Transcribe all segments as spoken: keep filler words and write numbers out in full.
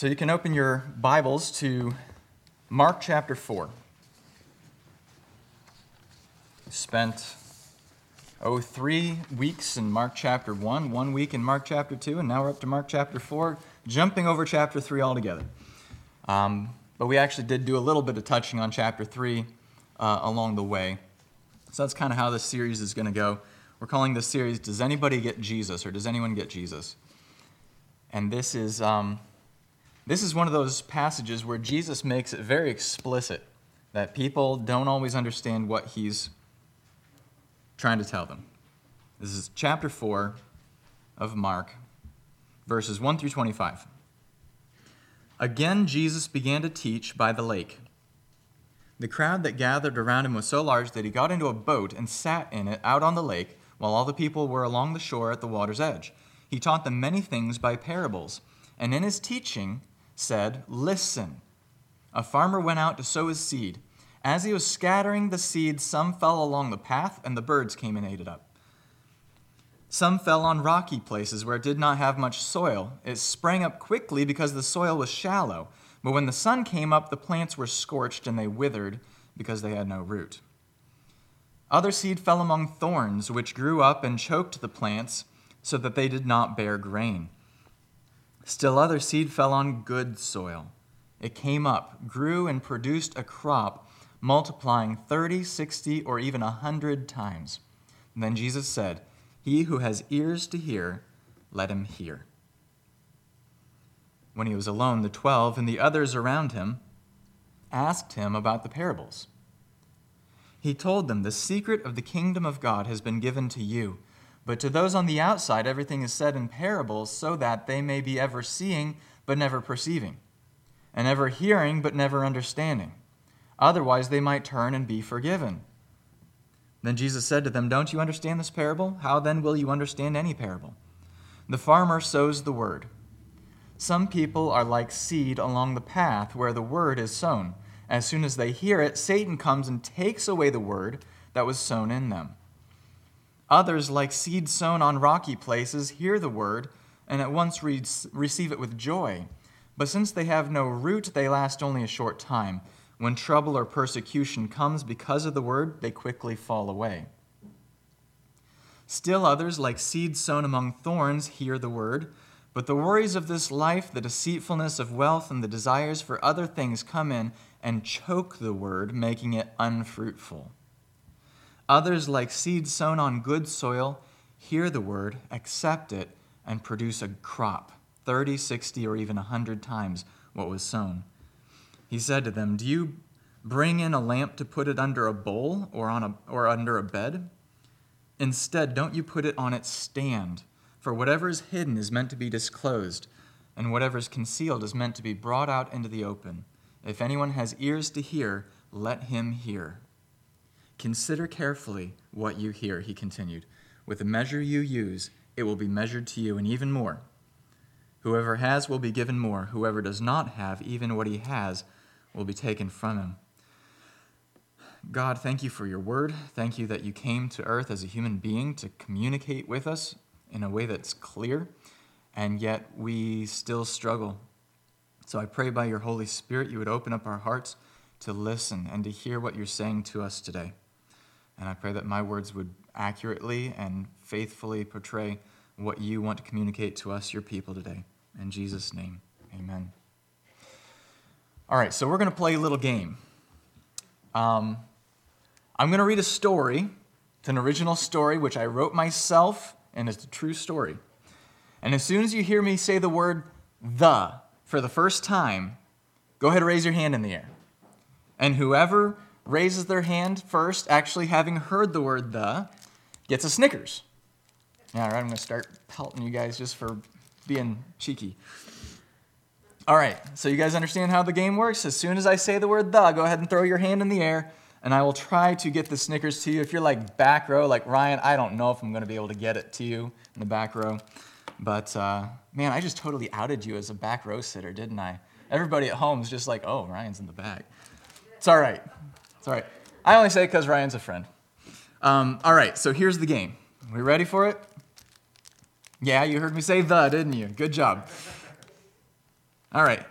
So you can open your Bibles to Mark chapter four. Spent, oh, three weeks in Mark chapter one, one week in Mark chapter two, and now we're up to Mark chapter four, jumping over chapter three altogether. Um, but we actually did do a little bit of touching on chapter three uh, along the way. So that's kind of how this series is going to go. We're calling this series, Does Anybody Get Jesus? Or Does Anyone Get Jesus? And this is... Um, This is one of those passages where Jesus makes it very explicit that people don't always understand what he's trying to tell them. This is chapter four of Mark, verses one through twenty-five. Again, Jesus began to teach by the lake. The crowd that gathered around him was so large that he got into a boat and sat in it out on the lake while all the people were along the shore at the water's edge. He taught them many things by parables, and in his teaching said, "Listen, a farmer went out to sow his seed. As he was scattering the seed, some fell along the path, and the birds came and ate it up. Some fell on rocky places where it did not have much soil. It sprang up quickly because the soil was shallow. But when the sun came up, the plants were scorched, and they withered because they had no root. Other seed fell among thorns, which grew up and choked the plants so that they did not bear grain. Still other seed fell on good soil. It came up, grew, and produced a crop, multiplying thirty, sixty, or even a hundred times." And then Jesus said, "He who has ears to hear, let him hear." When he was alone, the twelve and the others around him asked him about the parables. He told them, "The secret of the kingdom of God has been given to you. But to those on the outside, everything is said in parables so that they may be ever seeing but never perceiving, and ever hearing but never understanding. Otherwise they might turn and be forgiven." Then Jesus said to them, "Don't you understand this parable? How then will you understand any parable? The farmer sows the word. Some people are like seed along the path where the word is sown. As soon as they hear it, Satan comes and takes away the word that was sown in them. Others, like seed sown on rocky places, hear the word and at once re- receive it with joy. But since they have no root, they last only a short time. When trouble or persecution comes because of the word, they quickly fall away. Still others, like seed sown among thorns, hear the word, but the worries of this life, the deceitfulness of wealth, and the desires for other things come in and choke the word, making it unfruitful. Others, like seed sown on good soil, hear the word, accept it, and produce a crop, thirty, sixty, or even a hundred times what was sown." He said to them, "Do you bring in a lamp to put it under a bowl or on a or under a bed? Instead, don't you put it on its stand? For whatever is hidden is meant to be disclosed, and whatever is concealed is meant to be brought out into the open. If anyone has ears to hear, let him hear. Consider carefully what you hear," he continued. "With the measure you use, it will be measured to you, and even more. Whoever has will be given more. Whoever does not have, even what he has, will be taken from him." God, thank you for your word. Thank you that you came to earth as a human being to communicate with us in a way that's clear, and yet we still struggle. So I pray by your Holy Spirit you would open up our hearts to listen and to hear what you're saying to us today. And I pray that my words would accurately and faithfully portray what you want to communicate to us, your people, today. In Jesus' name, amen. All right, so we're going to play a little game. Um, I'm going to read a story. It's an original story, which I wrote myself, and it's a true story. And as soon as you hear me say the word "the" for the first time, go ahead and raise your hand in the air. And whoever raises their hand first, actually having heard the word "the," gets a Snickers. All right, I'm going to start pelting you guys just for being cheeky. All right, so you guys understand how the game works? As soon as I say the word "the," go ahead and throw your hand in the air, and I will try to get the Snickers to you. If you're like back row, like Ryan, I don't know if I'm going to be able to get it to you in the back row. But, uh, man, I just totally outed you as a back row sitter, didn't I? Everybody at home is just like, "Oh, Ryan's in the back." It's all right. It's all right. I only say it because Ryan's a friend. Um, all right, so here's the game. We ready for it? Yeah, you heard me say "the," didn't you? Good job. All right.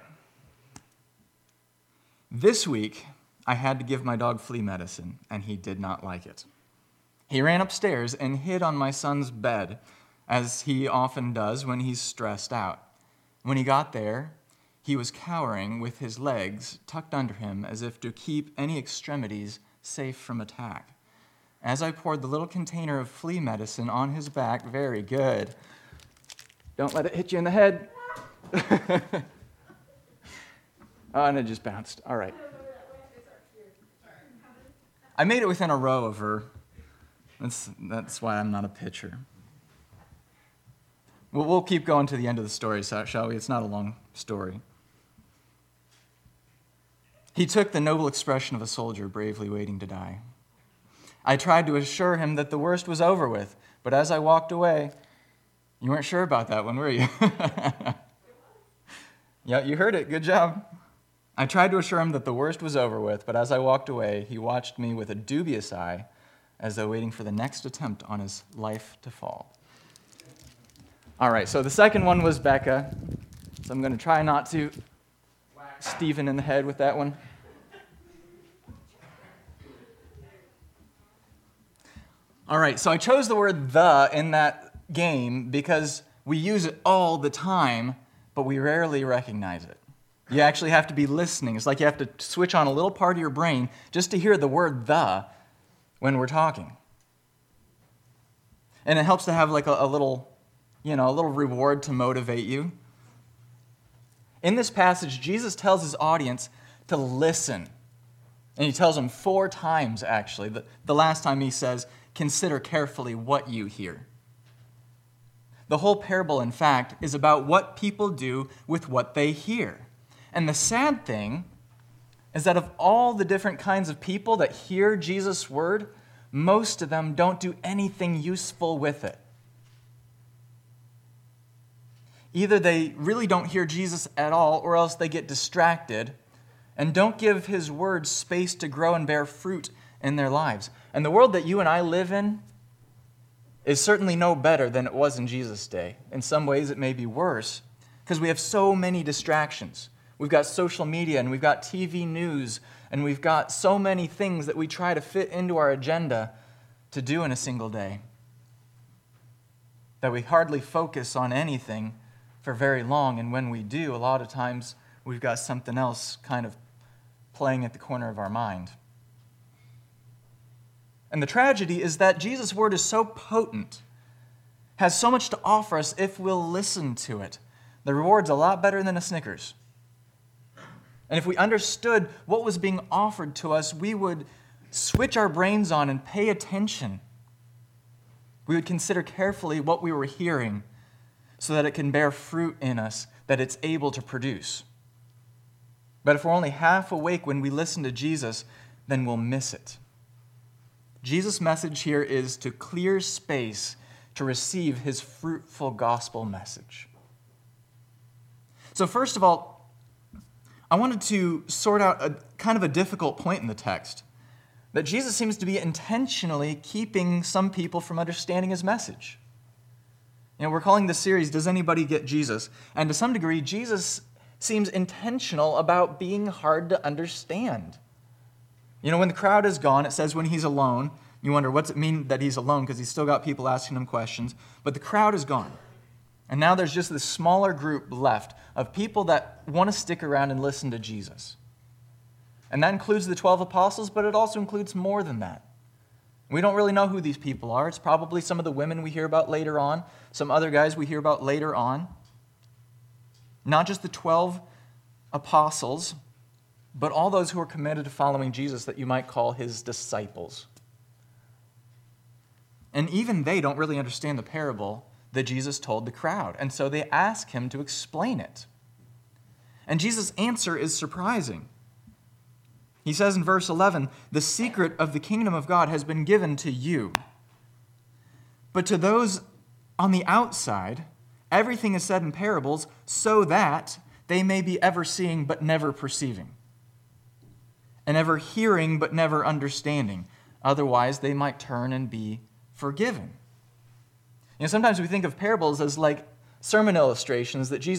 This week, I had to give my dog flea medicine, and he did not like it. He ran upstairs and hid on my son's bed, as he often does when he's stressed out. When he got there, he was cowering with his legs tucked under him as if to keep any extremities safe from attack. As I poured the little container of flea medicine on his back, very good. Don't let it hit you in the head. Oh, and it just bounced. All right. I made it within a row of her. That's, that's why I'm not a pitcher. Well, we'll keep going to the end of the story, shall we? It's not a long story. He took the noble expression of a soldier bravely waiting to die. I tried to assure him that the worst was over with, but as I walked away, you weren't sure about that one, were you? Yeah, you heard it. Good job. I tried to assure him that the worst was over with, but as I walked away, he watched me with a dubious eye, as though waiting for the next attempt on his life to fall. All right, so the second one was Becca, so I'm going to try not to whack Stephen in the head with that one. All right, so I chose the word the in that game because we use it all the time, but we rarely recognize it. You actually have to be listening. It's like you have to switch on a little part of your brain just to hear the word the when we're talking. And it helps to have like a, a little, you know, a little reward to motivate you. In this passage, Jesus tells his audience to listen. And he tells them four times, actually. The, the last time he says, consider carefully what you hear. The whole parable, in fact, is about what people do with what they hear. And the sad thing is that of all the different kinds of people that hear Jesus' word, most of them don't do anything useful with it. Either they really don't hear Jesus at all, or else they get distracted and don't give his word space to grow and bear fruit in their lives. And the world that you and I live in is certainly no better than it was in Jesus' day. In some ways, it may be worse, because we have so many distractions. We've got social media, and we've got T V news, and we've got so many things that we try to fit into our agenda to do in a single day that we hardly focus on anything for very long. And when we do, a lot of times we've got something else kind of playing at the corner of our mind. And the tragedy is that Jesus' word is so potent, has so much to offer us if we'll listen to it. The reward's a lot better than a Snickers. And if we understood what was being offered to us, we would switch our brains on and pay attention. We would consider carefully what we were hearing so that it can bear fruit in us, that it's able to produce. But if we're only half awake when we listen to Jesus, then we'll miss it. Jesus' message here is to clear space to receive his fruitful gospel message. So first of all, I wanted to sort out a kind of a difficult point in the text, that Jesus seems to be intentionally keeping some people from understanding his message. You know, we're calling this series, Does Anybody Get Jesus? And to some degree, Jesus seems intentional about being hard to understand. You know, when the crowd is gone, it says when he's alone, you wonder, what's it mean that he's alone? Because he's still got people asking him questions. But the crowd is gone. And now there's just this smaller group left of people that want to stick around and listen to Jesus. And that includes the twelve apostles, but it also includes more than that. We don't really know who these people are. It's probably some of the women we hear about later on, some other guys we hear about later on. Not just the twelve apostles, but all those who are committed to following Jesus that you might call his disciples. And even they don't really understand the parable that Jesus told the crowd, and so they ask him to explain it. And Jesus' answer is surprising. He says in verse eleven, "The secret of the kingdom of God has been given to you. But to those on the outside, everything is said in parables so that they may be ever seeing but never perceiving, and ever hearing but never understanding. Otherwise, they might turn and be forgiven." You know, sometimes we think of parables as like sermon illustrations that Jesus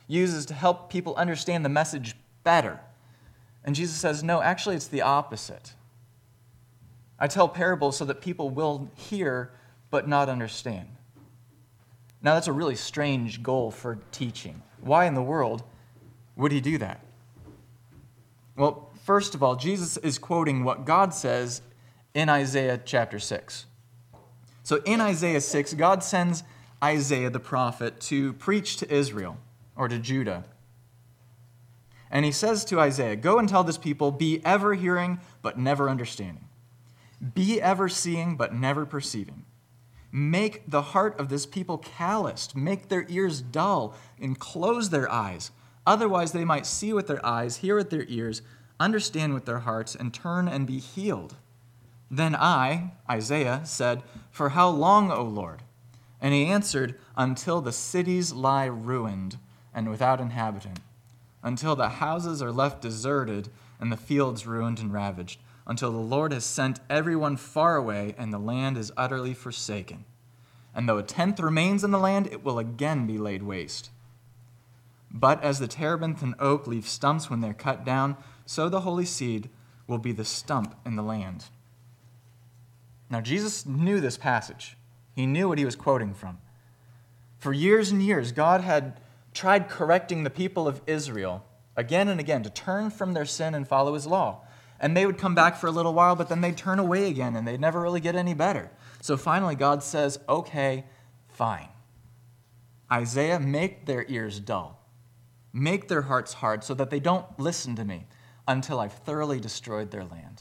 uses to help people understand the message better. And Jesus says, no, actually it's the opposite. I tell parables so that people will hear but not understand. Now that's a really strange goal for teaching. Why in the world would he do that? Well, first of all, Jesus is quoting what God says in Isaiah chapter six. So in Isaiah six, God sends Isaiah the prophet to preach to Israel or to Judah. And he says to Isaiah, go and tell this people, be ever hearing but never understanding. Be ever seeing but never perceiving. Make the heart of this people calloused, make their ears dull, and close their eyes. Otherwise they might see with their eyes, hear with their ears, understand with their hearts, and turn and be healed. Then I, Isaiah, said, for how long, O Lord? And he answered, until the cities lie ruined and without inhabitant, until the houses are left deserted and the fields ruined and ravaged, until the Lord has sent everyone far away and the land is utterly forsaken. And though a tenth remains in the land, it will again be laid waste. But as the terebinth and oak leave stumps when they're cut down, so the holy seed will be the stump in the land. Now, Jesus knew this passage. He knew what he was quoting from. For years and years, God had tried correcting the people of Israel again and again to turn from their sin and follow his law. And they would come back for a little while, but then they'd turn away again, and they'd never really get any better. So finally, God says, okay, fine. Isaiah, make their ears dull. Make their hearts hard so that they don't listen to me until I've thoroughly destroyed their land.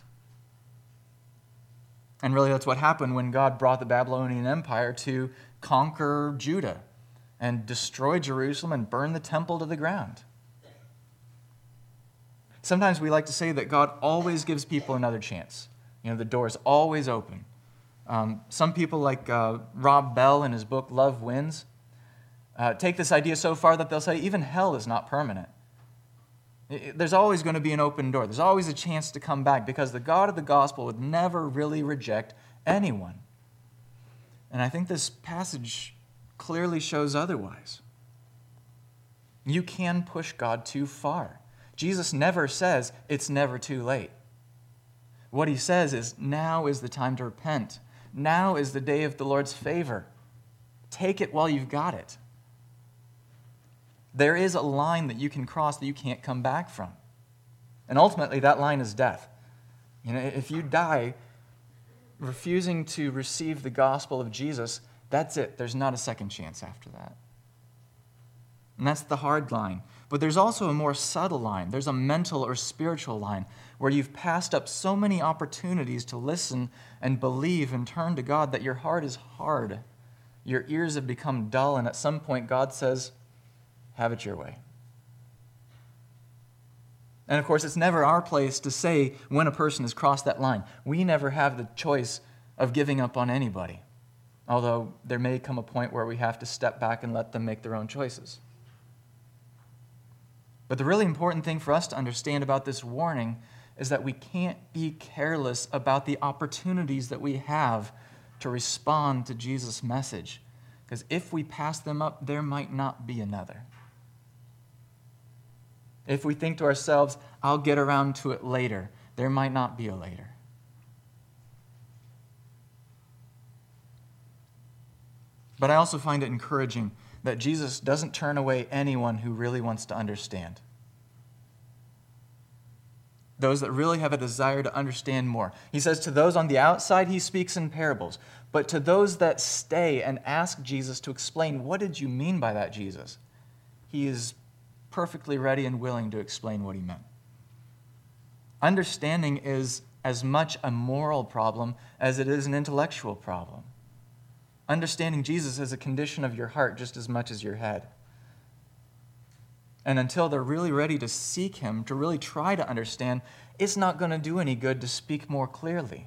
And really, that's what happened when God brought the Babylonian Empire to conquer Judah and destroy Jerusalem and burn the temple to the ground. Sometimes we like to say that God always gives people another chance. You know, the door is always open. Um, some people like uh, Rob Bell in his book, Love Wins, uh, take this idea so far that they'll say even hell is not permanent. It, there's always going to be an open door. There's always a chance to come back because the God of the gospel would never really reject anyone. And I think this passage clearly shows otherwise. You can push God too far. Jesus never says it's never too late. What he says is now is the time to repent. Now is the day of the Lord's favor. Take it while you've got it. There is a line that you can cross that you can't come back from. And ultimately, that line is death. You know, if you die refusing to receive the gospel of Jesus, that's it. There's not a second chance after that. And that's the hard line. But there's also a more subtle line. There's a mental or spiritual line where you've passed up so many opportunities to listen and believe and turn to God that your heart is hard. Your ears have become dull, and at some point God says, have it your way. And of course, it's never our place to say when a person has crossed that line. We never have the choice of giving up on anybody, although there may come a point where we have to step back and let them make their own choices. But the really important thing for us to understand about this warning is that we can't be careless about the opportunities that we have to respond to Jesus' message. Because if we pass them up, there might not be another. If we think to ourselves, I'll get around to it later, there might not be a later. But I also find it encouraging that Jesus doesn't turn away anyone who really wants to understand. Those that really have a desire to understand more. He says to those on the outside, he speaks in parables. But to those that stay and ask Jesus to explain, what did you mean by that, Jesus? He is perfectly ready and willing to explain what he meant. Understanding is as much a moral problem as it is an intellectual problem. Understanding Jesus is a condition of your heart just as much as your head. And until they're really ready to seek him, to really try to understand, it's not going to do any good to speak more clearly.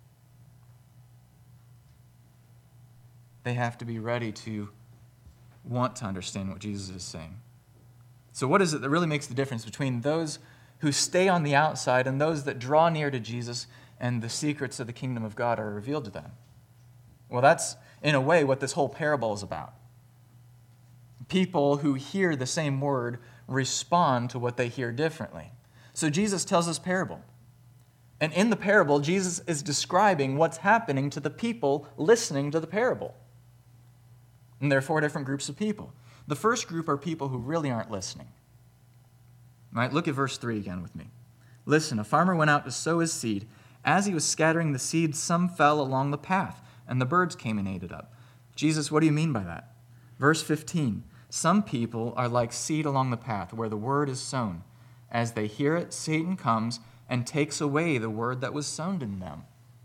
They have to be ready to want to understand what Jesus is saying. So what is it that really makes the difference between those who stay on the outside and those that draw near to Jesus and the secrets of the kingdom of God are revealed to them? Well, that's, in a way, what this whole parable is about. People who hear the same word respond to what they hear differently. So Jesus tells this parable. And in the parable, Jesus is describing what's happening to the people listening to the parable. And there are four different groups of people. The first group are people who really aren't listening. All right, look at verse three again with me. Listen, a farmer went out to sow his seed. As he was scattering the seed, some fell along the path, and the birds came and ate it up. Jesus, what do you mean by that? Verse fifteen, some people are like seed along the path where the word is sown. As they hear it, Satan comes and takes away the word that was sown in them.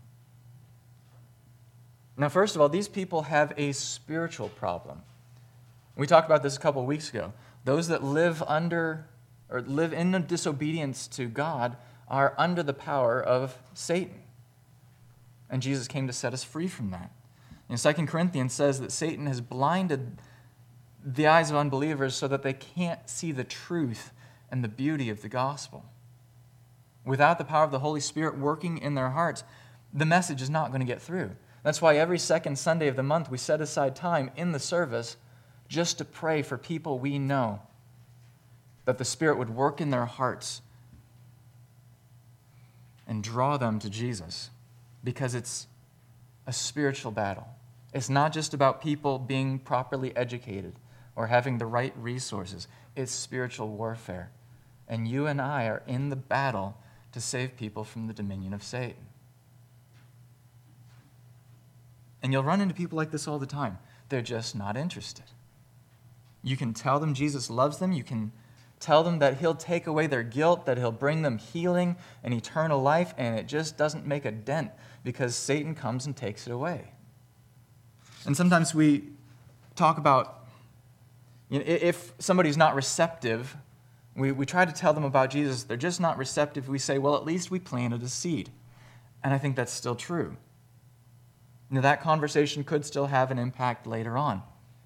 Now, first of all, these people have a spiritual problem. We talked about this a couple of weeks ago. Those that live under or live in disobedience to God are under the power of Satan. And Jesus came to set us free from that. And Second Corinthians says that Satan has blinded the eyes of unbelievers so that they can't see the truth and the beauty of the gospel. Without the power of the Holy Spirit working in their hearts, the message is not going to get through. That's why every second Sunday of the month we set aside time in the service just to pray for people we know, that the Spirit would work in their hearts and draw them to Jesus, because it's a spiritual battle. It's not just about people being properly educated or having the right resources. It's spiritual warfare. And you and I are in the battle to save people from the dominion of Satan. And you'll run into people like this all the time. They're just not interested. You can tell them Jesus loves them. You can tell them that he'll take away their guilt, that he'll bring them healing and eternal life, and it just doesn't make a dent because Satan comes and takes it away. And sometimes we talk about, you know, if somebody's not receptive, we, we try to tell them about Jesus. They're just not receptive. We say, well, at least we planted a seed. And I think that's still true. You know, that conversation could still have an impact later on.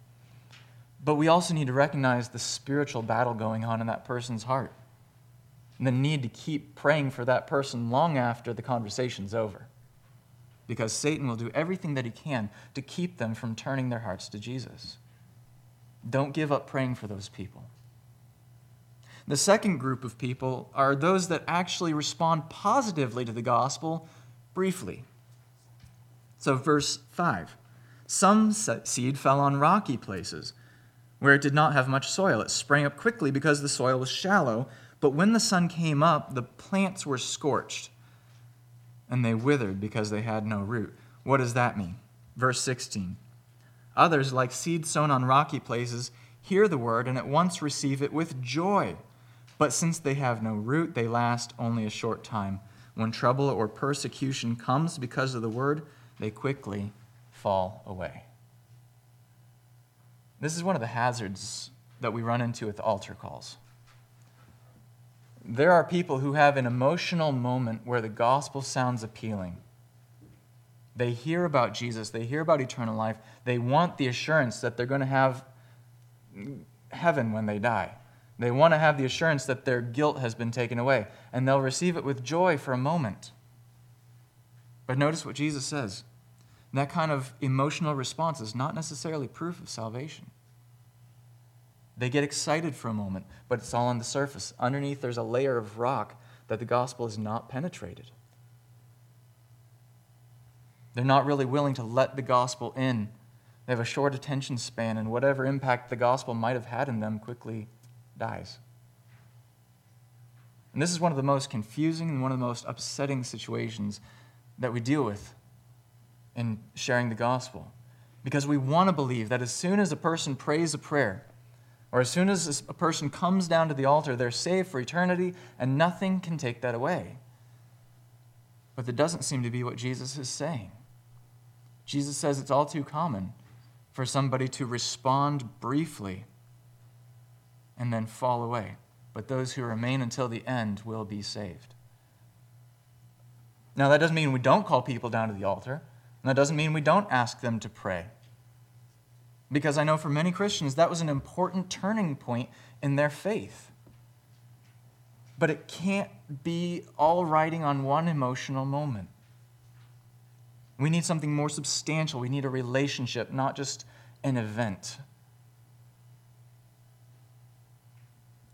But we also need to recognize the spiritual battle going on in that person's heart, and the need to keep praying for that person long after the conversation's over, because Satan will do everything that he can to keep them from turning their hearts to Jesus. Don't give up praying for those people. The second group of people are those that actually respond positively to the gospel briefly. So verse five, some seed fell on rocky places where it did not have much soil. It sprang up quickly because the soil was shallow, but when the sun came up, the plants were scorched, and they withered because they had no root. What does that mean? Verse sixteen, others, like seed sown on rocky places, hear the word and at once receive it with joy. But since they have no root, they last only a short time. When trouble or persecution comes because of the word, they quickly fall away. This is one of the hazards that we run into with altar calls. There are people who have an emotional moment where the gospel sounds appealing. They hear about Jesus. They hear about eternal life. They want the assurance that they're going to have heaven when they die. They want to have the assurance that their guilt has been taken away, and they'll receive it with joy for a moment. But notice what Jesus says. That kind of emotional response is not necessarily proof of salvation. They get excited for a moment, but it's all on the surface. Underneath, there's a layer of rock that the gospel has not penetrated. They're not really willing to let the gospel in. They have a short attention span, and whatever impact the gospel might have had in them quickly dies. And this is one of the most confusing and one of the most upsetting situations that we deal with in sharing the gospel. Because we want to believe that as soon as a person prays a prayer, or as soon as a person comes down to the altar, they're saved for eternity, and nothing can take that away. But that doesn't seem to be what Jesus is saying. Jesus says it's all too common for somebody to respond briefly and then fall away. But those who remain until the end will be saved. Now, that doesn't mean we don't call people down to the altar. And that doesn't mean we don't ask them to pray. Because I know for many Christians, that was an important turning point in their faith. But it can't be all riding on one emotional moment. We need something more substantial. We need a relationship, not just an event.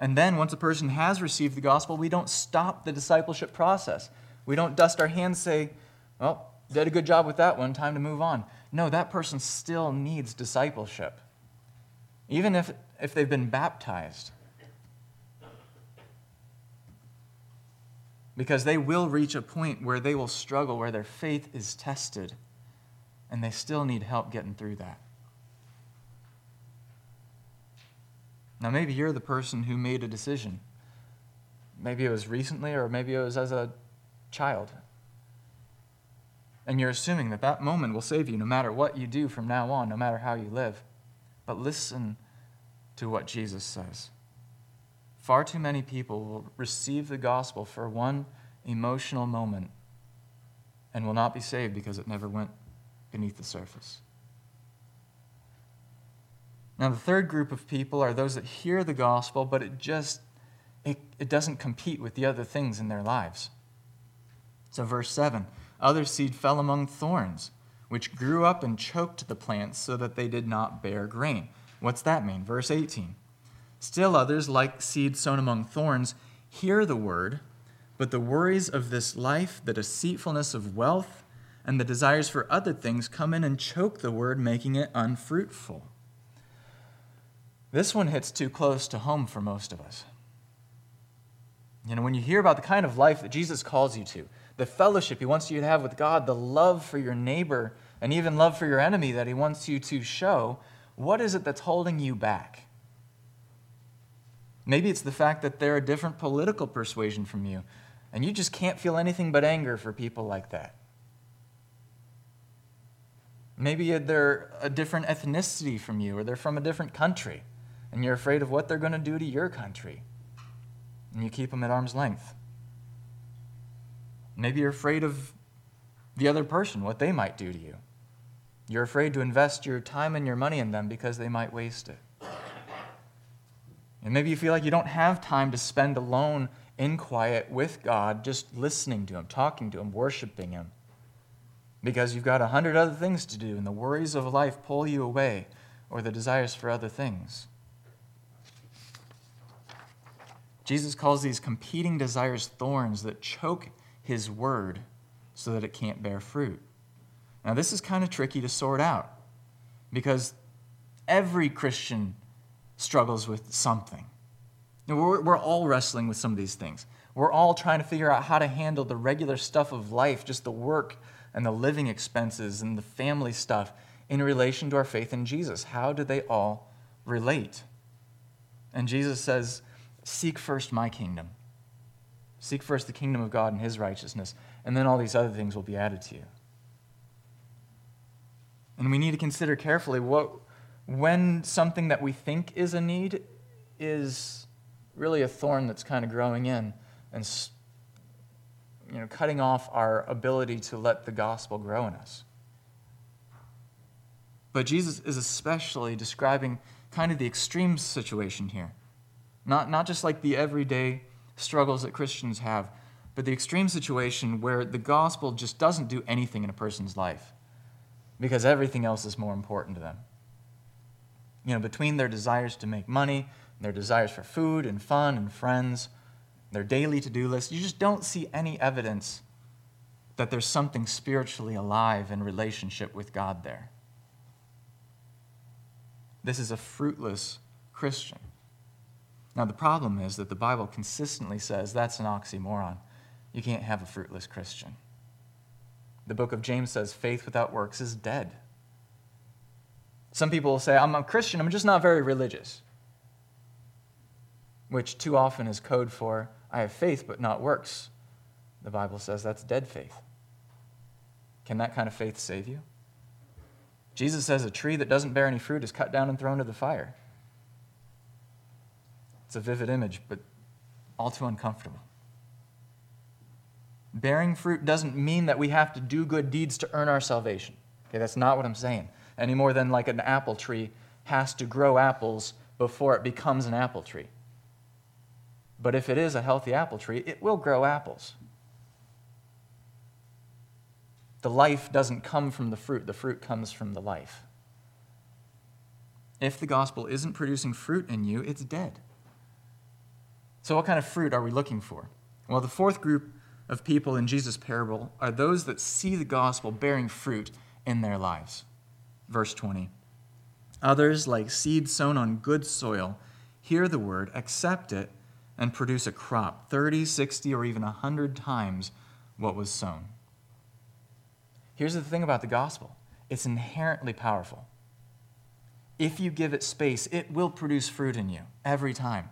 And then once a person has received the gospel, we don't stop the discipleship process. We don't dust our hands and say, well, did a good job with that one, time to move on. No, that person still needs discipleship, even if, if they've been baptized. Because they will reach a point where they will struggle, where their faith is tested, and they still need help getting through that. Now, maybe you're the person who made a decision. Maybe it was recently, or maybe it was as a child. And you're assuming that that moment will save you no matter what you do from now on, no matter how you live. But listen to what Jesus says. Far too many people will receive the gospel for one emotional moment and will not be saved because it never went beneath the surface. Now, the third group of people are those that hear the gospel, but it just, it, it doesn't compete with the other things in their lives. So verse seven, other seed fell among thorns, which grew up and choked the plants so that they did not bear grain. What's that mean? Verse eighteen, still others, like seed sown among thorns, hear the word, but the worries of this life, the deceitfulness of wealth, and the desires for other things come in and choke the word, making it unfruitful. This one hits too close to home for most of us. You know, when you hear about the kind of life that Jesus calls you to, the fellowship he wants you to have with God, the love for your neighbor, and even love for your enemy that he wants you to show, what is it that's holding you back? Maybe it's the fact that they're a different political persuasion from you, and you just can't feel anything but anger for people like that. Maybe they're a different ethnicity from you, or they're from a different country, and you're afraid of what they're going to do to your country, and you keep them at arm's length. Maybe you're afraid of the other person, what they might do to you. You're afraid to invest your time and your money in them because they might waste it. And maybe you feel like you don't have time to spend alone in quiet with God, just listening to him, talking to him, worshiping him, because you've got a hundred other things to do, and the worries of life pull you away, or the desires for other things. Jesus calls these competing desires thorns that choke his word so that it can't bear fruit. Now, this is kind of tricky to sort out because every Christian struggles with something. We're, we're all wrestling with some of these things. We're all trying to figure out how to handle the regular stuff of life, just the work and the living expenses and the family stuff in relation to our faith in Jesus. How do they all relate? And Jesus says, seek first my kingdom. Seek first the kingdom of God and his righteousness, and then all these other things will be added to you. And we need to consider carefully what, when something that we think is a need is really a thorn that's kind of growing in and, you know, cutting off our ability to let the gospel grow in us. But Jesus is especially describing kind of the extreme situation here. Not, not just like the everyday struggles that Christians have, but the extreme situation where the gospel just doesn't do anything in a person's life because everything else is more important to them. You know, between their desires to make money, their desires for food and fun and friends, their daily to-do list, you just don't see any evidence that there's something spiritually alive in relationship with God there. This is a fruitless Christian. Now, the problem is that the Bible consistently says that's an oxymoron. You can't have a fruitless Christian. The book of James says faith without works is dead. Some people will say, I'm a Christian, I'm just not very religious, which too often is code for, I have faith but not works. The Bible says that's dead faith. Can that kind of faith save you? Jesus says a tree that doesn't bear any fruit is cut down and thrown to the fire. It's a vivid image, but all too uncomfortable. Bearing fruit doesn't mean that we have to do good deeds to earn our salvation. Okay, that's not what I'm saying. Any more than like an apple tree has to grow apples before it becomes an apple tree. But if it is a healthy apple tree, it will grow apples. The life doesn't come from the fruit. The fruit comes from the life. If the gospel isn't producing fruit in you, it's dead. So what kind of fruit are we looking for? Well, the fourth group of people in Jesus' parable are those that see the gospel bearing fruit in their lives. Verse twenty. Others, like seed sown on good soil, hear the word, accept it, and produce a crop thirty, sixty, or even one hundred times what was sown. Here's the thing about the gospel. It's inherently powerful. If you give it space, it will produce fruit in you every time.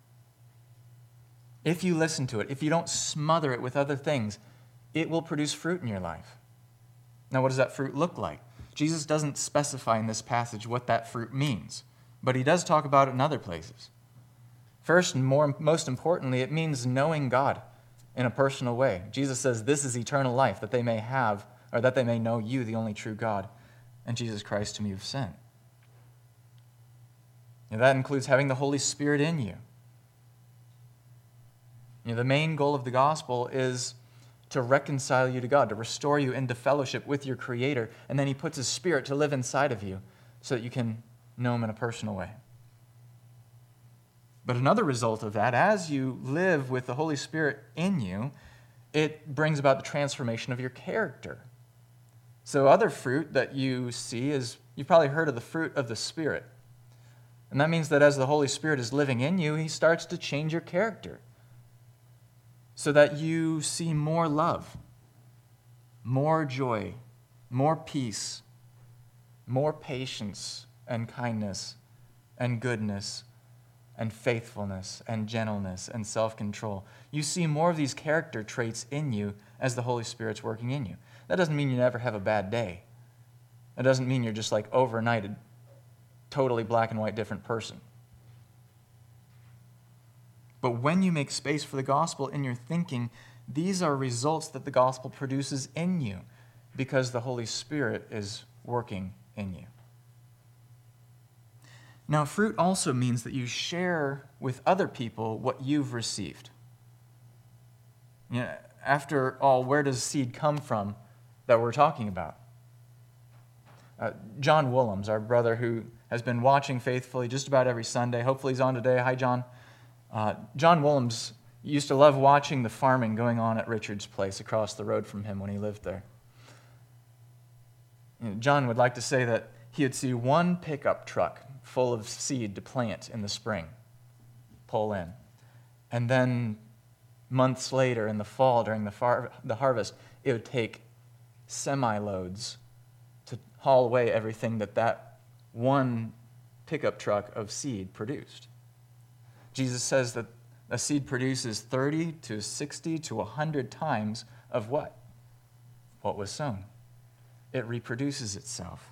If you listen to it, if you don't smother it with other things, it will produce fruit in your life. Now, what does that fruit look like? Jesus doesn't specify in this passage what that fruit means, but he does talk about it in other places. First, and more, most importantly, it means knowing God in a personal way. Jesus says this is eternal life, that they may have, or that they may know you, the only true God, and Jesus Christ whom you've sent. And that includes having the Holy Spirit in you. You know, the main goal of the gospel is to reconcile you to God, to restore you into fellowship with your Creator, and then he puts his Spirit to live inside of you so that you can know him in a personal way. But another result of that, as you live with the Holy Spirit in you, it brings about the transformation of your character. So other fruit that you see is, you've probably heard of the fruit of the Spirit. And that means that as the Holy Spirit is living in you, he starts to change your character so that you see more love, more joy, more peace, more patience and kindness and goodness and faithfulness and gentleness and self-control. You see more of these character traits in you as the Holy Spirit's working in you. That doesn't mean you never have a bad day. That doesn't mean you're just like overnight a totally black and white different person. But when you make space for the gospel in your thinking, these are results that the gospel produces in you because the Holy Spirit is working in you. Now, fruit also means that you share with other people what you've received. You know, after all, where does seed come from that we're talking about? Uh, John Willems, our brother who has been watching faithfully just about every Sunday. Hopefully he's on today. Hi, John. Uh, John Willems used to love watching the farming going on at Richard's place across the road from him when he lived there. You know, John would like to say that he would see one pickup truck full of seed to plant in the spring, pull in. And then months later in the fall during the, far, the harvest, it would take semi-loads to haul away everything that that one pickup truck of seed produced. Jesus says that a seed produces thirty to sixty to one hundred times of what? What was sown. It reproduces itself.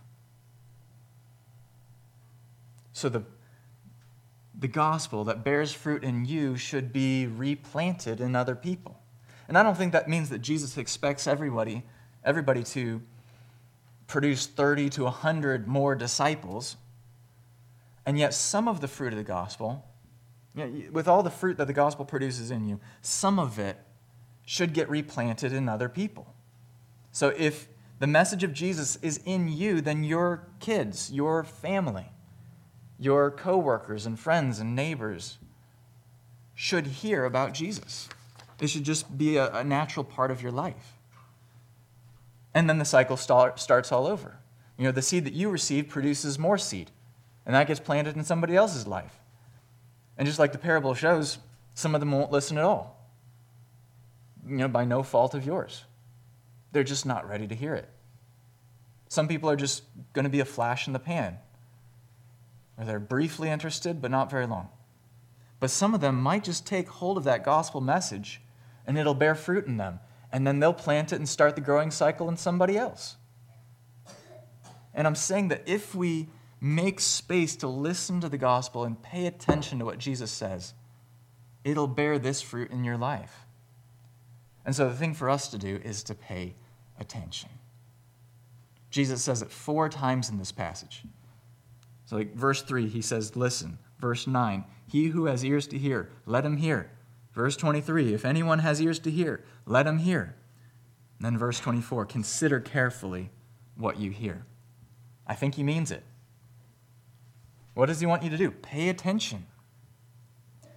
So the, the gospel that bears fruit in you should be replanted in other people. And I don't think that means that Jesus expects everybody, everybody to produce thirty to one hundred more disciples. And yet some of the fruit of the gospel, you know, with all the fruit that the gospel produces in you, some of it should get replanted in other people. So if the message of Jesus is in you, then your kids, your family, your coworkers and friends and neighbors should hear about Jesus. It should just be a, a natural part of your life. And then the cycle start, starts all over. You know, the seed that you receive produces more seed, and that gets planted in somebody else's life. And just like the parable shows, some of them won't listen at all. You know, by no fault of yours. They're just not ready to hear it. Some people are just going to be a flash in the pan, or they're briefly interested, but not very long. But some of them might just take hold of that gospel message, and it'll bear fruit in them. And then they'll plant it and start the growing cycle in somebody else. And I'm saying that if we make space to listen to the gospel and pay attention to what Jesus says, it'll bear this fruit in your life. And so the thing for us to do is to pay attention. Jesus says it four times in this passage. So like verse three, he says, listen. Verse nine, he who has ears to hear, let him hear. Verse twenty-three, if anyone has ears to hear, let him hear. And then verse twenty-four, consider carefully what you hear. I think he means it. What does he want you to do? Pay attention.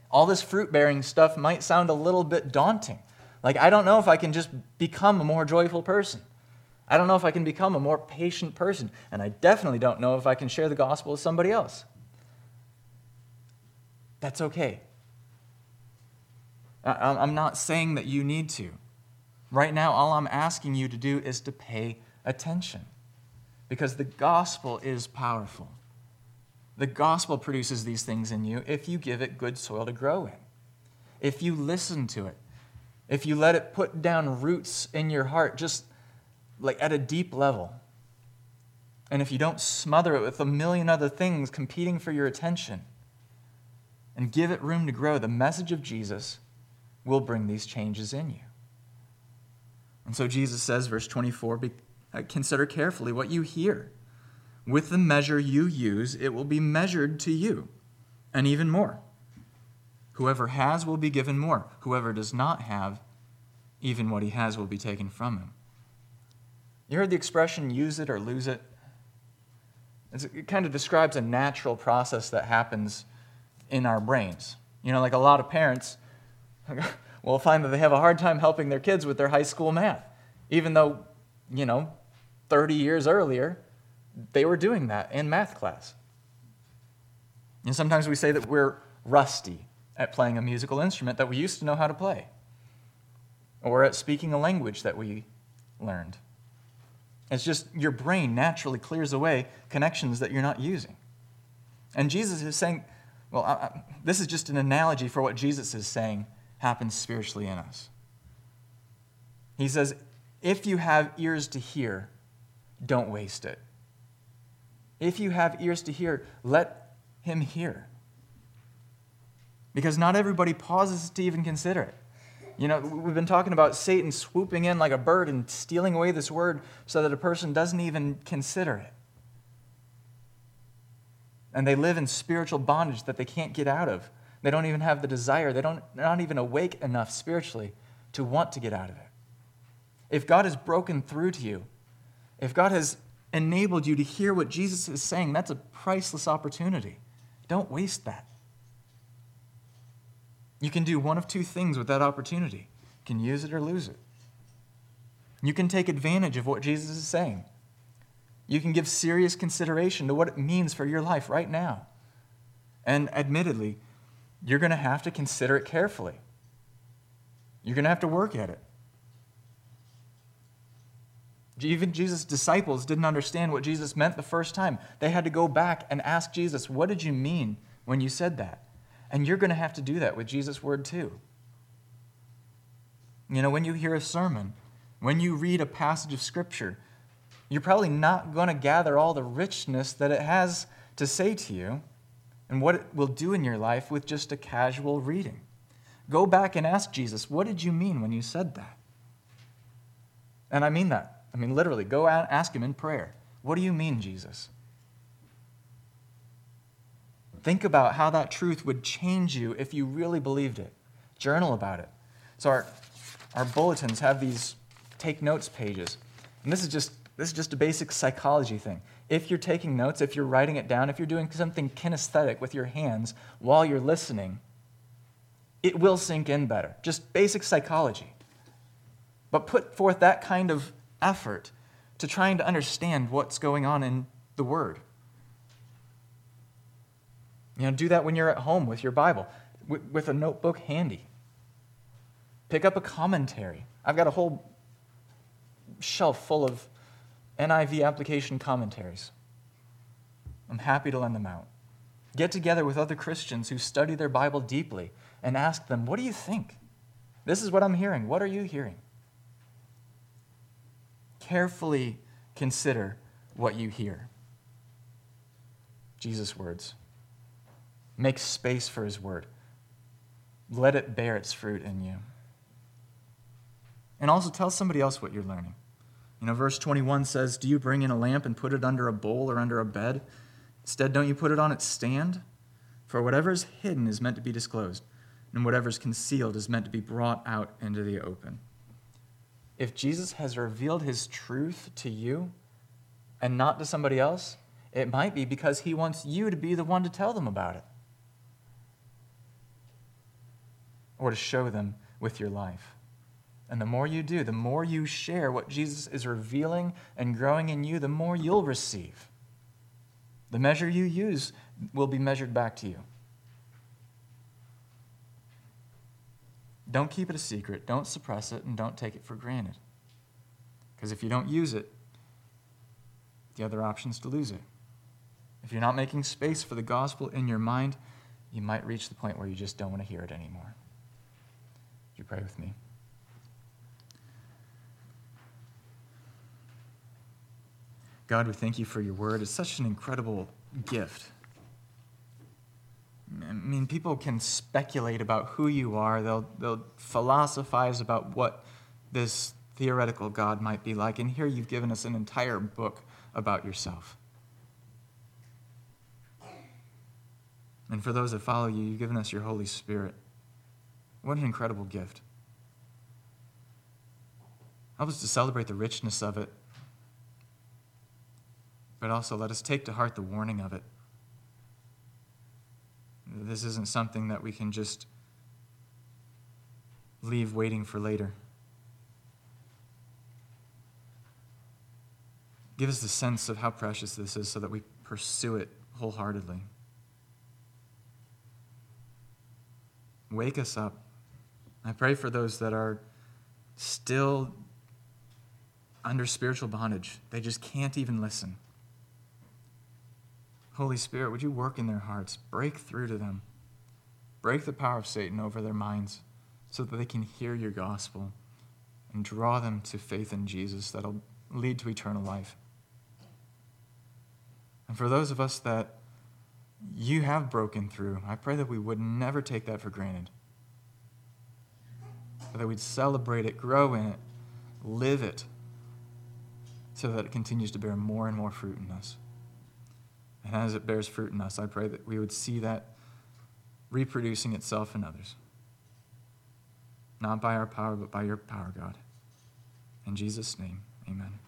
All this fruit-bearing stuff might sound a little bit daunting. Like, I don't know if I can just become a more joyful person. I don't know if I can become a more patient person. And I definitely don't know if I can share the gospel with somebody else. That's okay. I'm not saying that you need to. Right now, all I'm asking you to do is to pay attention. Because the gospel is powerful. The gospel produces these things in you if you give it good soil to grow in. If you listen to it. If you let it put down roots in your heart, just like at a deep level. And if you don't smother it with a million other things competing for your attention, and give it room to grow, the message of Jesus will bring these changes in you. And so Jesus says, verse twenty-four, Be, uh, consider carefully what you hear. With the measure you use, it will be measured to you, and even more. Whoever has will be given more. Whoever does not have, even what he has will be taken from him. You heard the expression, use it or lose it? It's, it kind of describes a natural process that happens in our brains. You know, like a lot of parents will find that they have a hard time helping their kids with their high school math, even though, you know, thirty years earlier, they were doing that in math class. And sometimes we say that we're rusty at playing a musical instrument that we used to know how to play, or at speaking a language that we learned. It's just your brain naturally clears away connections that you're not using. And Jesus is saying, well, I, I, this is just an analogy for what Jesus is saying happens spiritually in us. He says, if you have ears to hear, don't waste it. If you have ears to hear, let him hear. Because not everybody pauses to even consider it. You know, we've been talking about Satan swooping in like a bird and stealing away this word so that a person doesn't even consider it. And they live in spiritual bondage that they can't get out of. They don't even have the desire. They don't, they're not even awake enough spiritually to want to get out of it. If God has broken through to you, if God has enabled you to hear what Jesus is saying, that's a priceless opportunity. Don't waste that. You can do one of two things with that opportunity. You can use it or lose it. You can take advantage of what Jesus is saying. You can give serious consideration to what it means for your life right now. And admittedly, you're going to have to consider it carefully. You're going to have to work at it. Even Jesus' disciples didn't understand what Jesus meant the first time. They had to go back and ask Jesus, what did you mean when you said that? And you're going to have to do that with Jesus' word too. You know, when you hear a sermon, when you read a passage of Scripture, you're probably not going to gather all the richness that it has to say to you and what it will do in your life with just a casual reading. Go back and ask Jesus, what did you mean when you said that? And I mean that. I mean, literally, go out and ask him in prayer. What do you mean, Jesus? Think about how that truth would change you if you really believed it. Journal about it. So our, our bulletins have these take notes pages. And this is just this is just a basic psychology thing. If you're taking notes, if you're writing it down, if you're doing something kinesthetic with your hands while you're listening, it will sink in better. Just basic psychology. But put forth that kind of effort to trying to understand what's going on in the Word. You know, do that when you're at home with your Bible, with, with a notebook handy. Pick up a commentary. I've got a whole shelf full of N I V application commentaries. I'm happy to lend them out. Get together with other Christians who study their Bible deeply and ask them, what do you think? This is what I'm hearing. What are you hearing? Carefully consider what you hear. Jesus' words. Make space for his word. Let it bear its fruit in you. And also tell somebody else what you're learning. You know, verse twenty-one says, do you bring in a lamp and put it under a bowl or under a bed? Instead, don't you put it on its stand? For whatever is hidden is meant to be disclosed, and whatever is concealed is meant to be brought out into the open. If Jesus has revealed his truth to you and not to somebody else, it might be because he wants you to be the one to tell them about it. or to show them with your life. And the more you do, the more you share what Jesus is revealing and growing in you, the more you'll receive. The measure you use will be measured back to you. Don't keep it a secret. Don't suppress it, and don't take it for granted. Because if you don't use it, the other option is to lose it. If you're not making space for the gospel in your mind, you might reach the point where you just don't want to hear it anymore. Would you pray with me? God, we thank you for your word. It's such an incredible gift. I mean, people can speculate about who you are. They'll, they'll philosophize about what this theoretical God might be like. And here you've given us an entire book about yourself. And for those that follow you, you've given us your Holy Spirit. What an incredible gift. Help us to celebrate the richness of it, but also let us take to heart the warning of it. This isn't something that we can just leave waiting for later. Give us the sense of how precious this is so that we pursue it wholeheartedly. Wake us up. I pray for those that are still under spiritual bondage. They just can't even listen. Holy Spirit, would you work in their hearts? Break through to them. Break the power of Satan over their minds so that they can hear your gospel and draw them to faith in Jesus that'll lead to eternal life. And for those of us that you have broken through, I pray that we would never take that for granted. But that we'd celebrate it, grow in it, live it, so that it continues to bear more and more fruit in us. And as it bears fruit in us, I pray that we would see that reproducing itself in others. Not by our power, but by your power, God. In Jesus' name, amen.